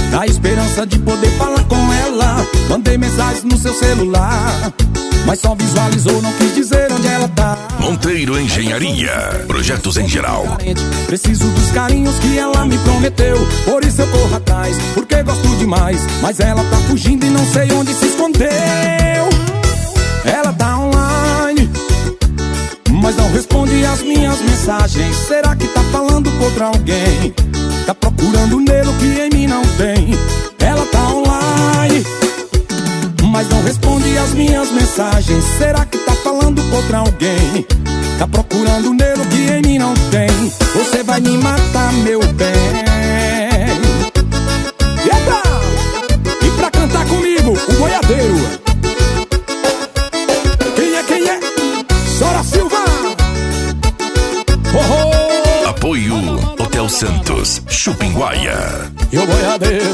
na esperança de poder falar com ela. Mandei mensagens no seu celular, mas só visualizou, não quis dizer onde ela tá. Monteiro Engenharia, projetos em geral. Preciso dos carinhos que ela me prometeu, por isso eu corro atrás, porque gosto demais. Mas ela tá fugindo e não sei onde se escondeu. Ela tá online, mas não responde as minhas mensagens. Será que tá falando contra alguém? Tá procurando nele o que em mim não tem. Ela tá online, mas não responde as minhas mensagens. Será que tá falando contra alguém? Tá procurando nele o que em mim não tem. Você vai me matar, meu bem. Eita! E pra cantar comigo, o boiadeiro. Quem é? Sora Silva. Apoio Hotel Santos, Chupinguaia. E o boiadeiro.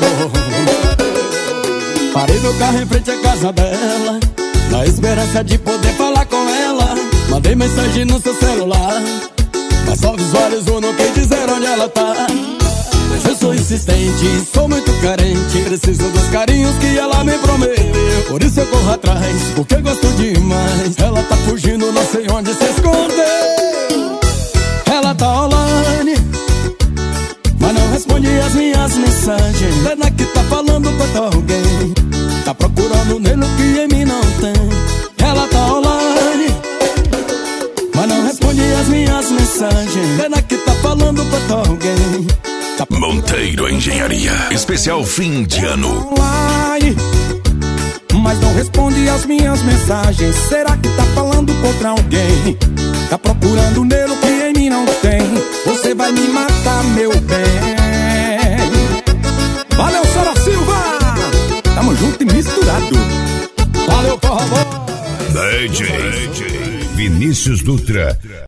Parei meu carro em frente à casa dela, na esperança de poder falar com ela. Mandei mensagem no seu celular, mas só visualizou, não quis dizer onde ela tá. Mas eu sou insistente, sou muito carente, preciso dos carinhos que ela me prometeu. Por isso eu corro atrás, porque gosto demais. Ela tá fugindo, não sei onde se escondeu. Ela tá online, mas não responde as minhas mensagens. Pena que tá falando com alguém, tá procurando nele o que em mim não tem. Ela tá online, mas não responde as minhas mensagens. Pena que tá falando com alguém, tá Monteiro Engenharia, especial fim de ano. Online, mas não responde as minhas mensagens. Será que tá falando contra alguém? Tá procurando nele o que em mim não tem. Você vai me matar, meu bem. Valeu, Sora Silva. Tamo junto e misturado. Valeu, porra boa. DJ Vinícius Dutra.